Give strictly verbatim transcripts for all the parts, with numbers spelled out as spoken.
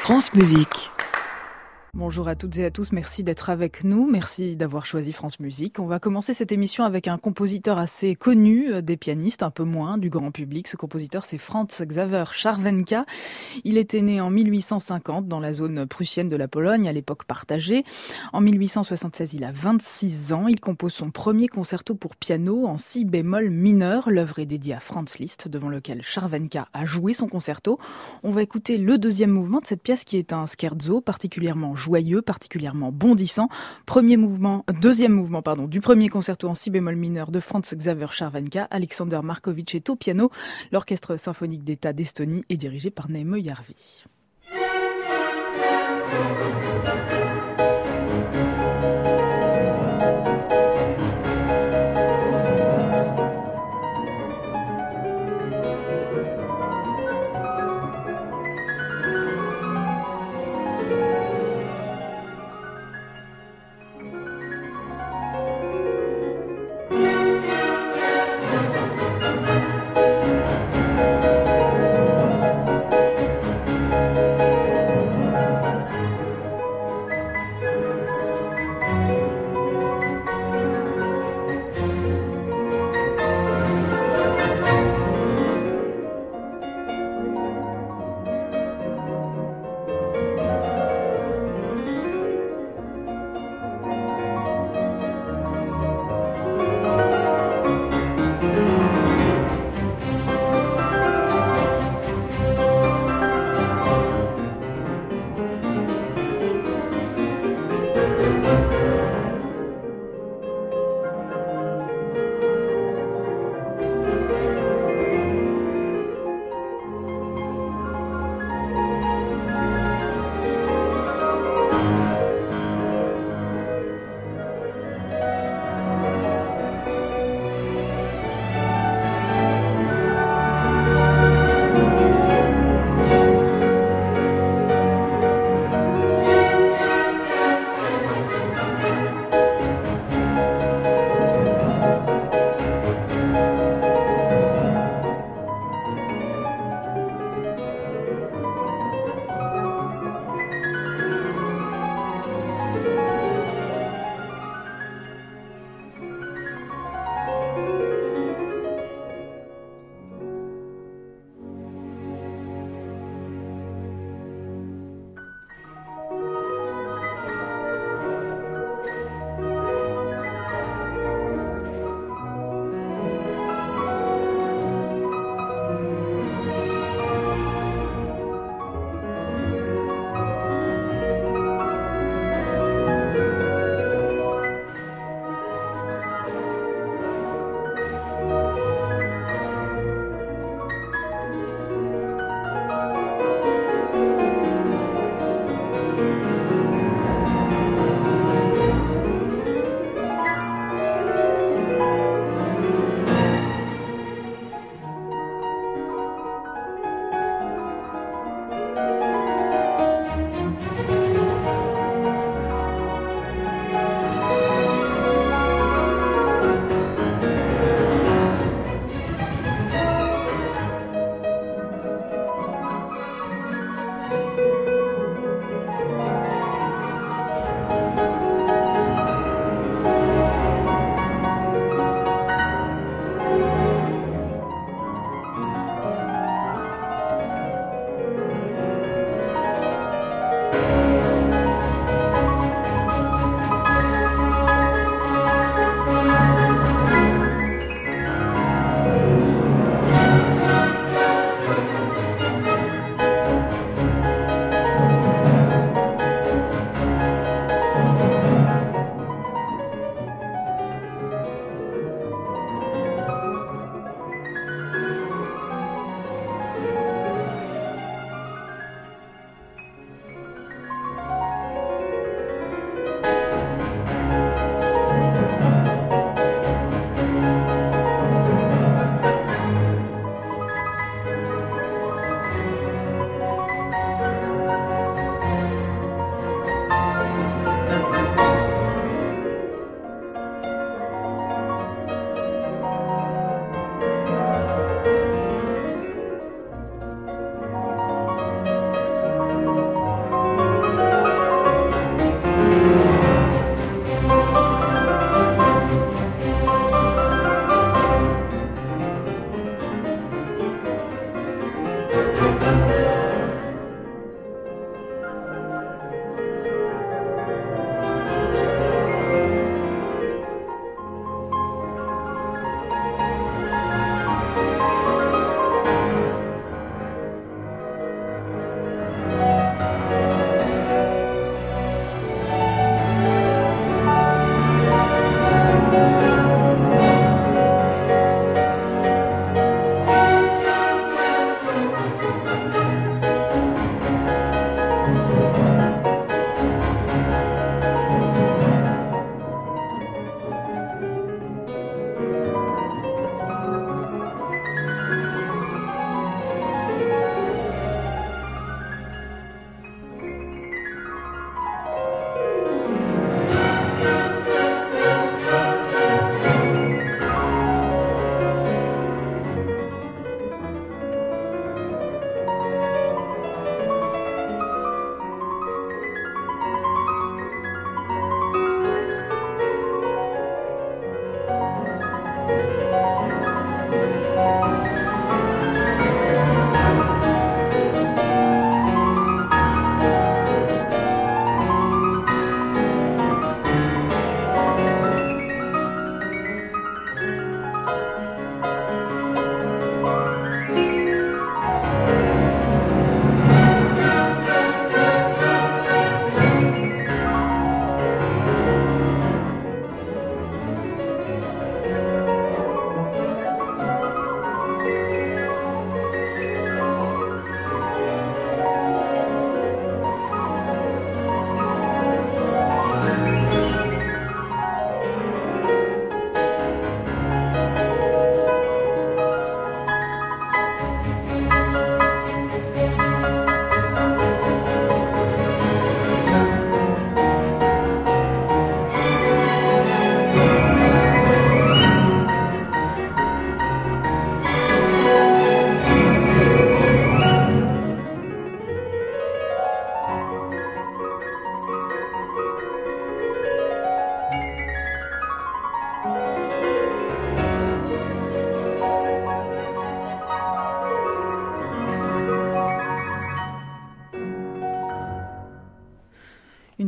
France Musique. Bonjour à toutes et à tous, merci d'être avec nous, merci d'avoir choisi France Musique. On va commencer cette émission avec un compositeur assez connu, des pianistes un peu moins, du grand public. Ce compositeur, c'est Franz Xaver Scharwenka. Il était né en mille huit cent cinquante dans la zone prussienne de la Pologne, à l'époque partagée. En mille huit cent soixante-seize, il a vingt-six ans. Il compose son premier concerto pour piano en si bémol mineur. L'œuvre est dédiée à Franz Liszt, devant lequel Scharwenka a joué son concerto. On va écouter le deuxième mouvement de cette pièce qui est un scherzo particulièrement joyeux, particulièrement bondissant. Premier mouvement, deuxième mouvement, pardon, du premier concerto en si bémol mineur de Franz Xaver Scharwenka. Alexander Markovitch est au piano. L'orchestre symphonique d'État d'Estonie est dirigé par Neeme Järvi.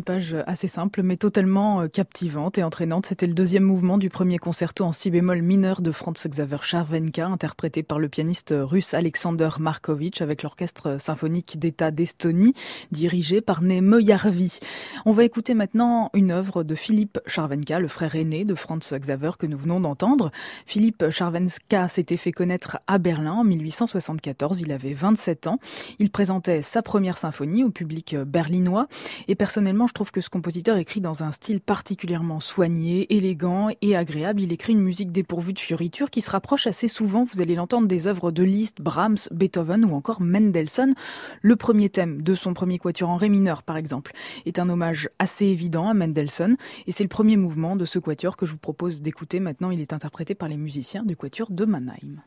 une page assez simple mais totalement captivante et entraînante. C'était le deuxième mouvement du premier concerto en si bémol mineur de Franz Xaver Červenka, interprété par le pianiste russe Alexander Markovitch avec l'orchestre symphonique d'État d'Estonie, dirigé par Neeme Järvi. On va écouter maintenant une œuvre de Philippe Červenka, le frère aîné de Franz Xaver que nous venons d'entendre. Philippe Červenka s'était fait connaître à Berlin en mille huit cent soixante-quatorze, il avait vingt-sept ans. Il présentait sa première symphonie au public berlinois et personnellement je trouve que ce compositeur écrit dans un style particulièrement soigné, élégant et agréable. Il écrit une musique dépourvue de fioritures qui se rapproche assez souvent, vous allez l'entendre, des œuvres de Liszt, Brahms, Beethoven ou encore Mendelssohn. Le premier thème de son premier quatuor en ré mineur par exemple est un hommage assez évident à Mendelssohn et c'est le premier mouvement de ce quatuor que je vous propose d'écouter maintenant. Il est interprété par les musiciens du quatuor de Mannheim.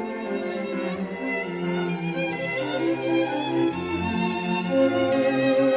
Thank you.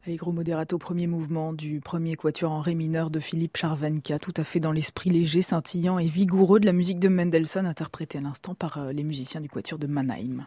Allegro moderato, premier mouvement du premier quatuor en ré mineur de Philippe Charvenka, tout à fait dans l'esprit léger, scintillant et vigoureux de la musique de Mendelssohn, interprétée à l'instant par les musiciens du quatuor de Mannheim.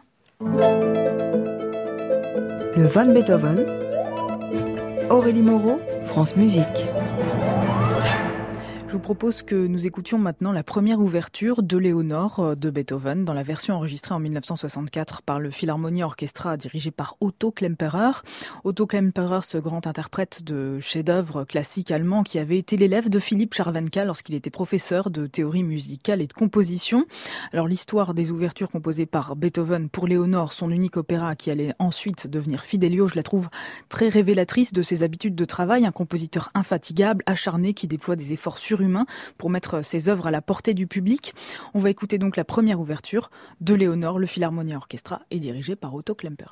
Le Van Beethoven, Aurélie Moreau, France Musique. Je vous propose que nous écoutions maintenant la première ouverture de Léonore de Beethoven dans la version enregistrée en mille neuf cent soixante-quatre par le Philharmonia Orchestra dirigé par Otto Klemperer. Otto Klemperer, ce grand interprète de chefs-d'œuvre classiques allemands qui avait été l'élève de Philippe Charvenka lorsqu'il était professeur de théorie musicale et de composition. Alors l'histoire des ouvertures composées par Beethoven pour Léonore, son unique opéra qui allait ensuite devenir Fidelio, je la trouve très révélatrice de ses habitudes de travail, un compositeur infatigable, acharné qui déploie des efforts surhumains humain pour mettre ses œuvres à la portée du public. On va écouter donc la première ouverture de Léonore, le Philharmonia Orchestra est dirigé par Otto Klemperer.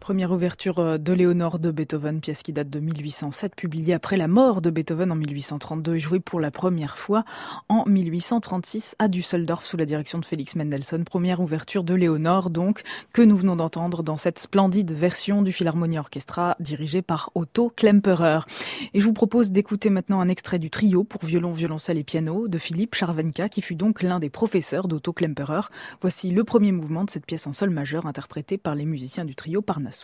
Première ouverture de Léonore de Beethoven, pièce qui date de mille huit cent sept, publiée après la mort de Beethoven en mille huit cent trente-deux et jouée pour la première fois en mille huit cent trente-six à Düsseldorf sous la direction de Félix Mendelssohn. Première ouverture de Léonore donc, que nous venons d'entendre dans cette splendide version du Philharmonia Orchestra dirigée par Otto Klemperer. Et je vous propose d'écouter maintenant un extrait du trio pour violon, violoncelle et piano de Philippe Charvenka, qui fut donc l'un des professeurs d'Otto Klemperer. Voici le premier mouvement de cette pièce en sol majeur interprétée par les musiciens du trio Parnassus.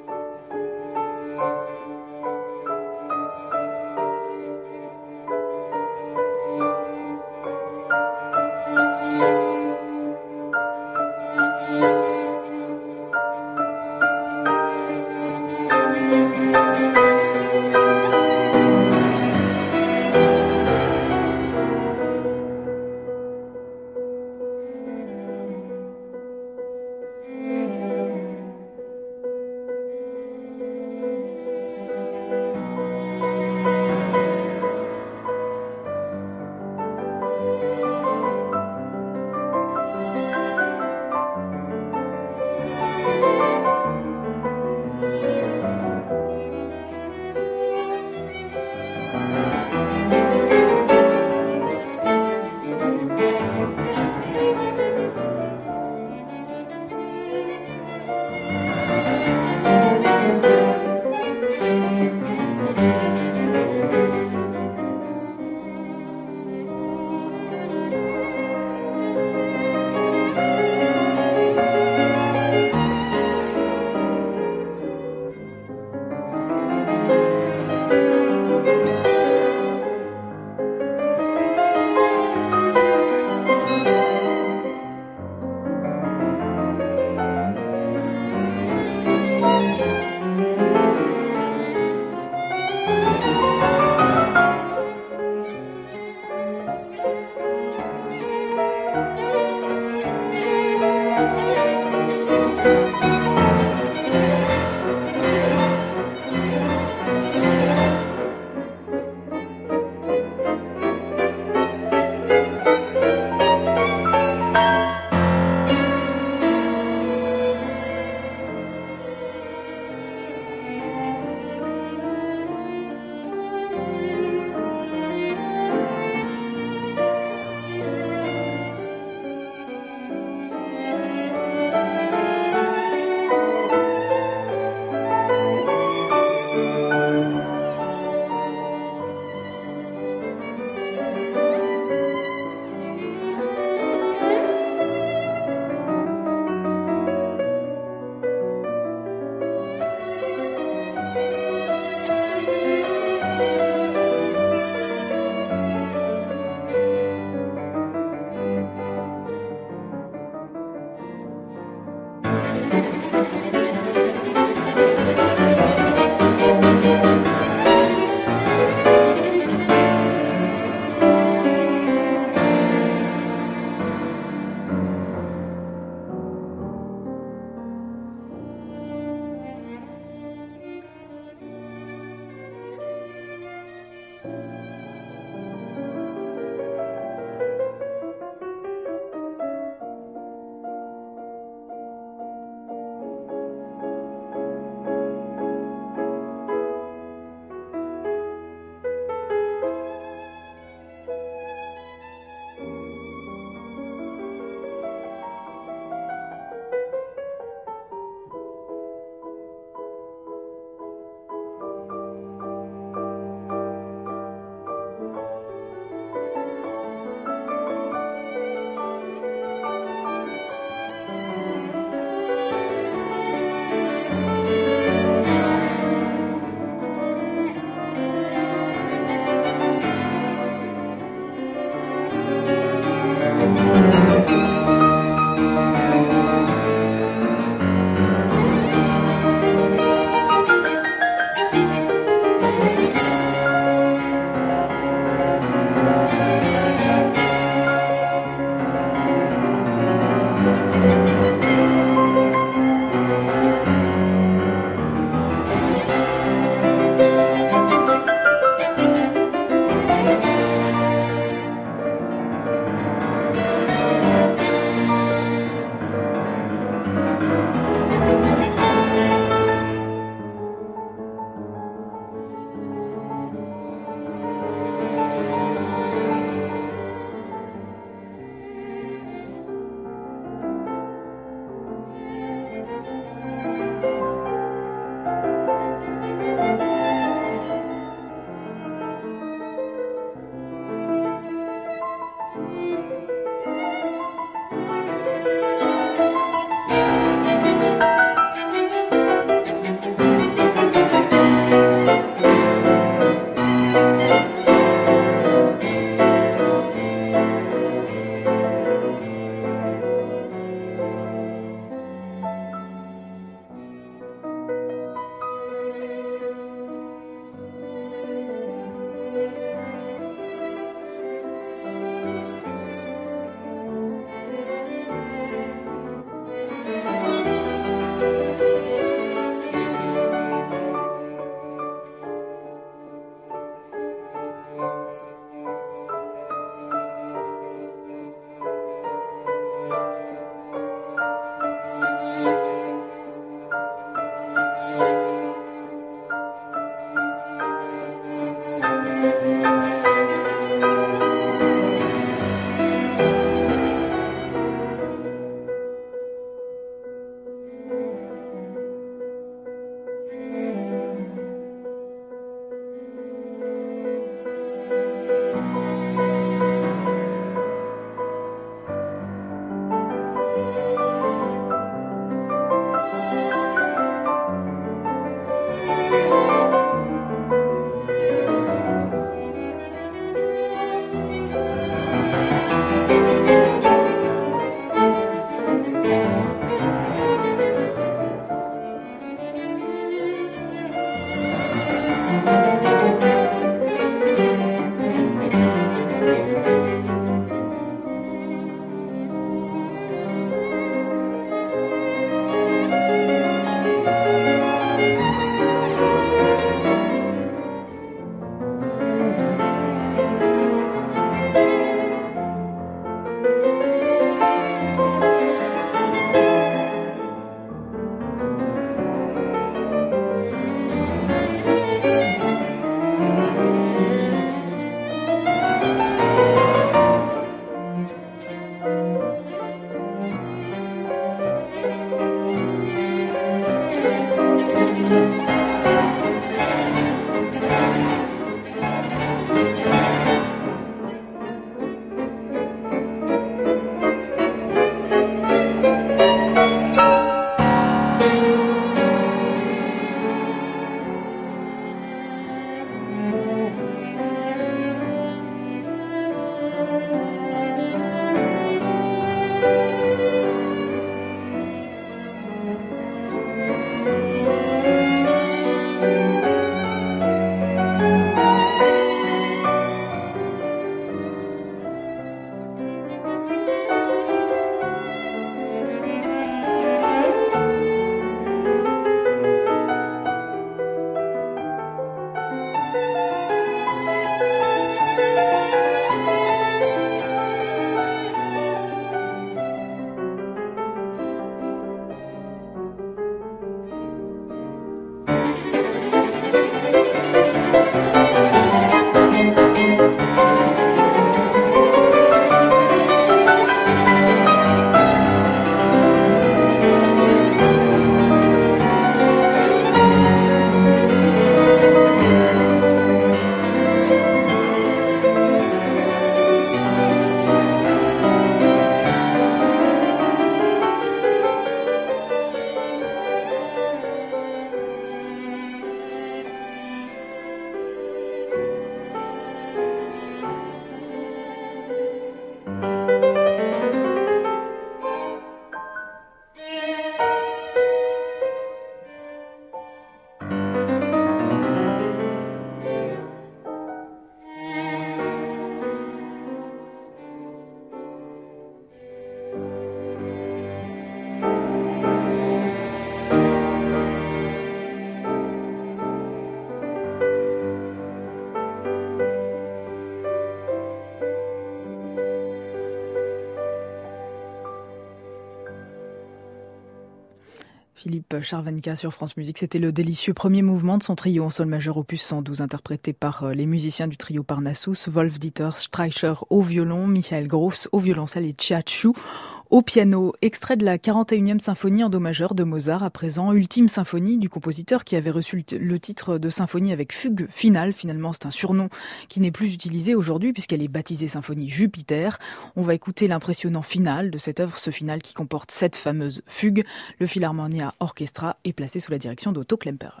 Philippe Charvenka sur France Musique, c'était le délicieux premier mouvement de son trio en sol majeur opus cent douze interprété par les musiciens du trio Parnassus, Wolf-Dieter Streicher au violon, Michael Gross au violoncelle et Chia Chu au piano. Extrait de la quarante et unième symphonie en do majeur de Mozart, à présent ultime symphonie du compositeur qui avait reçu le titre de symphonie avec fugue finale. Finalement, c'est un surnom qui n'est plus utilisé aujourd'hui puisqu'elle est baptisée symphonie Jupiter. On va écouter l'impressionnant final de cette œuvre, ce final qui comporte cette fameuse fugue. Le Philharmonia Orchestra est placé sous la direction d'Otto Klemperer.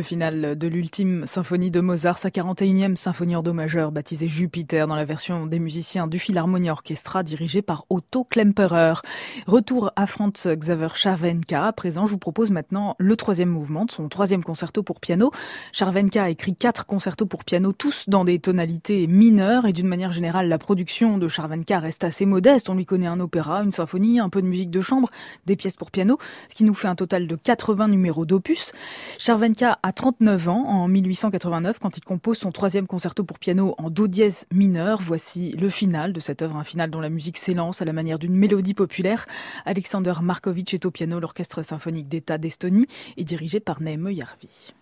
finale de l'ultime symphonie de Mozart, sa quarante et unième symphonie en do majeur, baptisée Jupiter, dans la version des musiciens du Philharmonia Orchestra, dirigé par Otto Klemperer. Retour à Franz Xaver Scharwenka. À présent, je vous propose maintenant le troisième mouvement de son troisième concerto pour piano. Scharwenka a écrit quatre concertos pour piano, tous dans des tonalités mineures, et d'une manière générale, la production de Scharwenka reste assez modeste. On lui connaît un opéra, une symphonie, un peu de musique de chambre, des pièces pour piano, ce qui nous fait un total de quatre-vingts numéros d'opus. Scharwenka a trente-neuf ans en mille huit cent quatre-vingt-neuf quand il compose son troisième concerto pour piano en do dièse mineur. Voici le final de cette œuvre, un final dont la musique s'élance à la manière d'une mélodie populaire. Alexander Markovitch est au piano, l'orchestre symphonique d'État d'Estonie est dirigé par Neeme Järvi.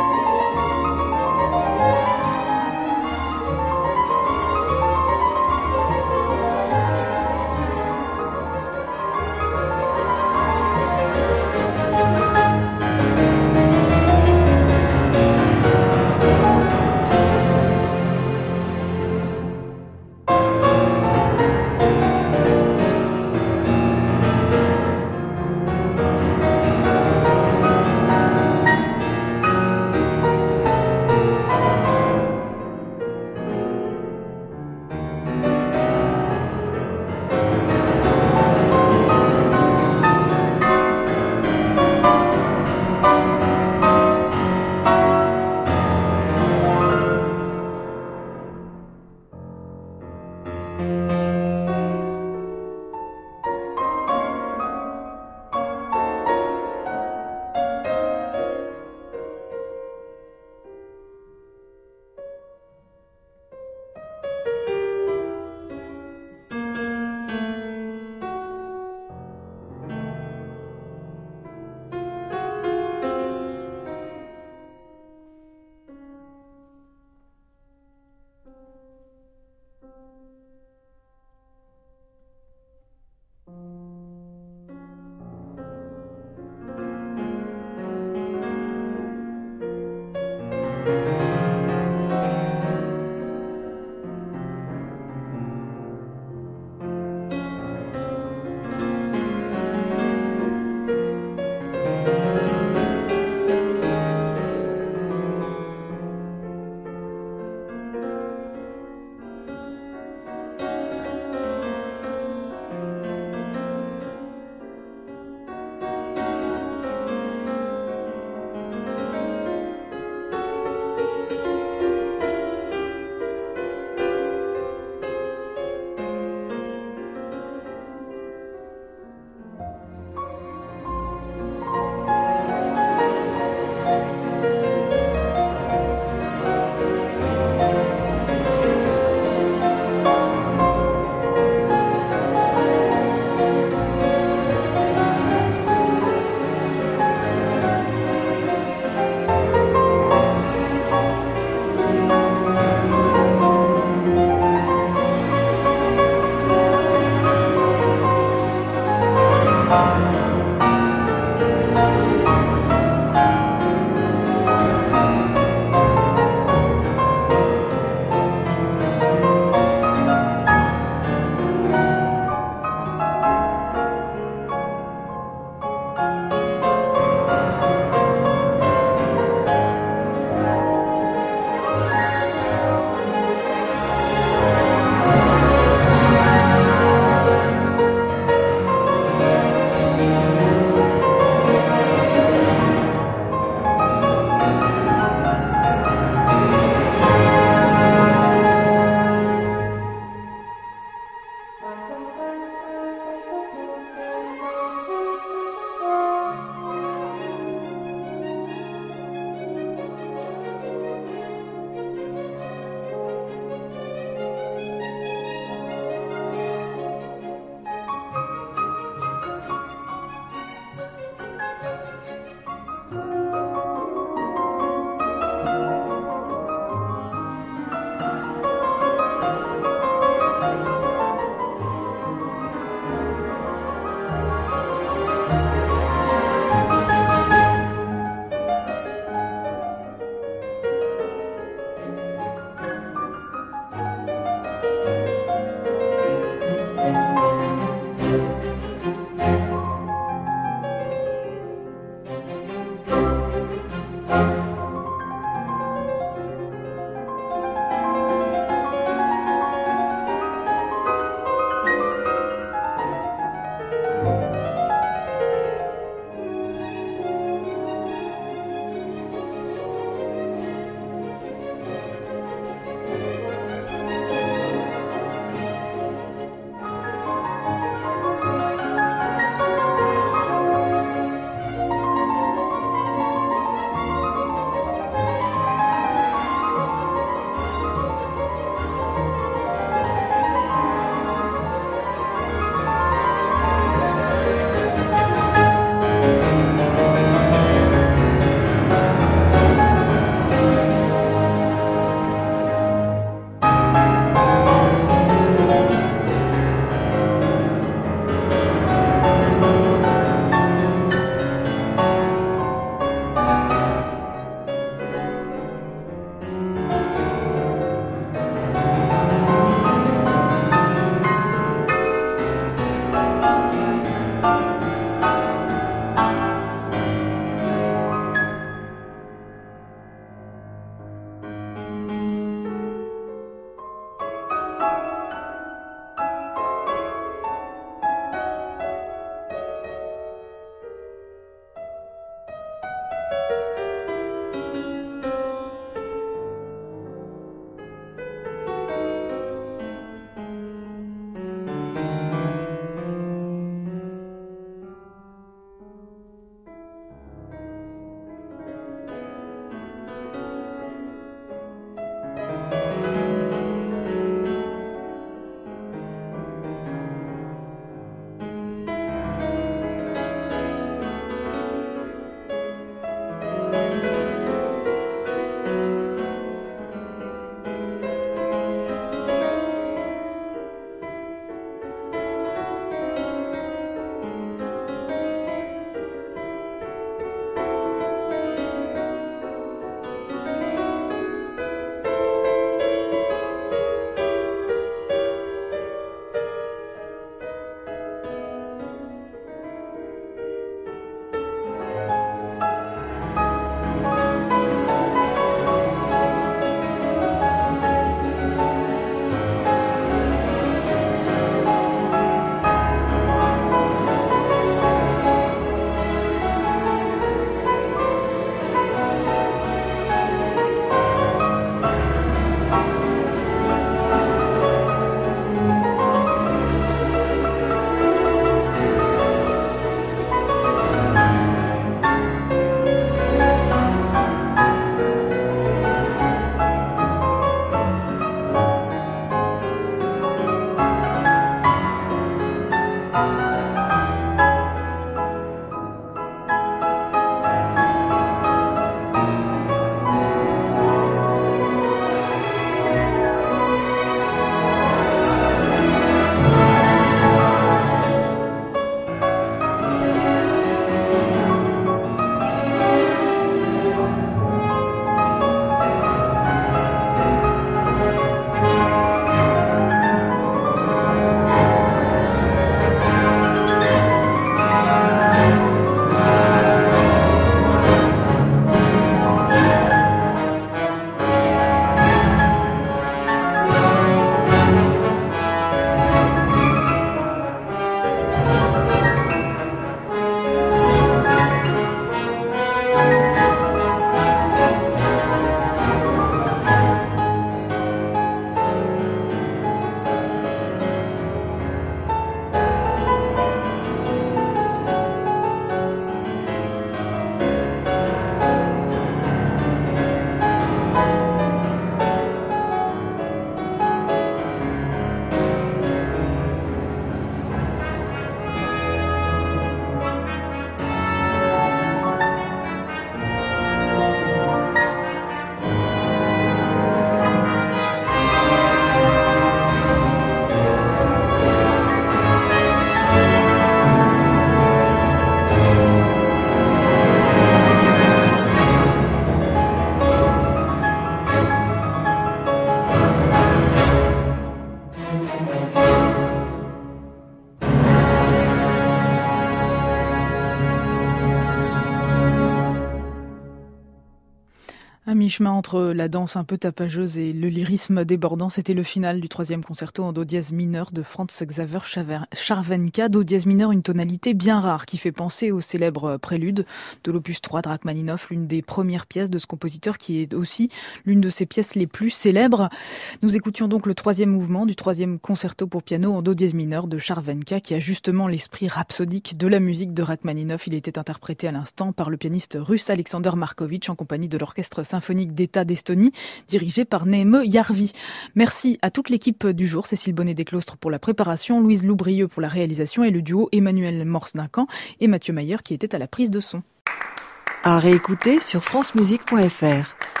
À mi-chemin entre la danse un peu tapageuse et le lyrisme débordant, c'était le final du troisième concerto en do dièse mineur de Franz Xaver Scharwenka. Do dièse mineur, une tonalité bien rare qui fait penser au célèbre prélude de l'opus trois de Rachmaninoff, l'une des premières pièces de ce compositeur qui est aussi l'une de ses pièces les plus célèbres. Nous écoutions donc le troisième mouvement du troisième concerto pour piano en do dièse mineur de Scharwenka qui a justement l'esprit rhapsodique de la musique de Rachmaninoff. Il était interprété à l'instant par le pianiste russe Alexander Markovitch en compagnie de l'orchestre symphonique d'État d'Estonie, dirigé par Neeme Järvi. Merci à toute l'équipe du jour, Cécile Bonnet-Desclostres pour la préparation, Louise Loubrieux pour la réalisation et le duo Emmanuel Morse-Duncan et Mathieu Mayer qui était à la prise de son. À réécouter sur francemusique point f r.